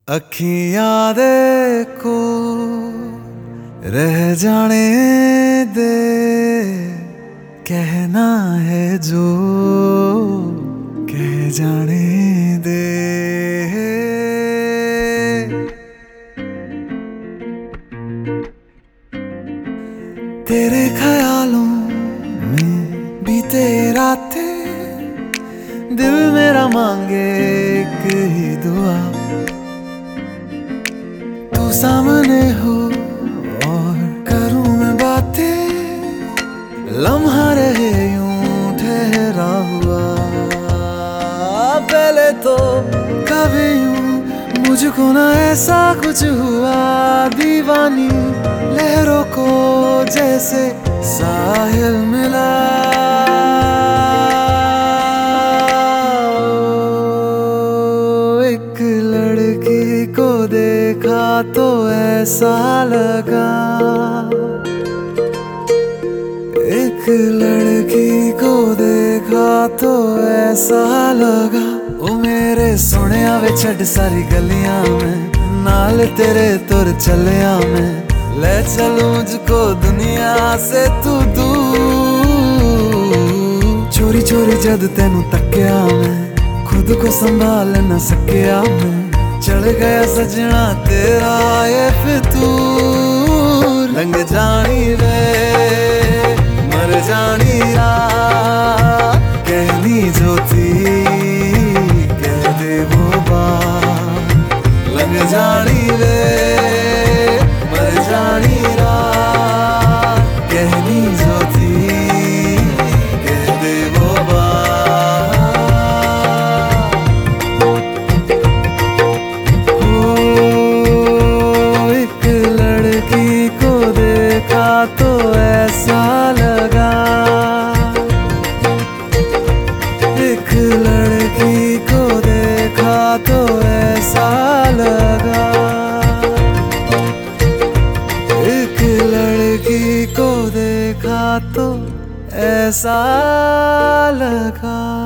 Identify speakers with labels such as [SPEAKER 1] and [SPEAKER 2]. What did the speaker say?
[SPEAKER 1] अखियां देखो रह जाने दे, कहना है जो कह जाने दे। तेरे ख्यालों में बीते रातें, दिल मेरा मांगे एक ही दुआ, तू सामने हो और करूं मैं बातें, लम्हा रहे यूं ठहरा हुआ। पहले तो कभी यूं मुझको ना ऐसा कुछ हुआ, दीवानी लहरों को जैसे साहिल मिला। एक लड़की को देखा तो ऐसा लगा, एक लड़की को देखा तो ऐसा लगा। ओ मेरे सोनिया वे छड़ सारी गलियां में, नाल तेरे तुर चलिया मैं, ले चलूं मुझको दुनिया से तू दूर। चोरी चोरी जद तेनू तक्या मैं, खुद को संभाल न सकिया मैं, चढ़ गया सजना तेरा ये फितूर। रंग जानी रे मर जानी रात, कहनी जो थी कह दे वो बात। लग जानी रे मर जानी रात, कहनी जो थी कह दे वो बात। ओ एक लड़की को देखा तो ऐसा लगा, एक लड़की को देखा तो ऐसा लगा, एक लड़की को देखा तो ऐसा लगा।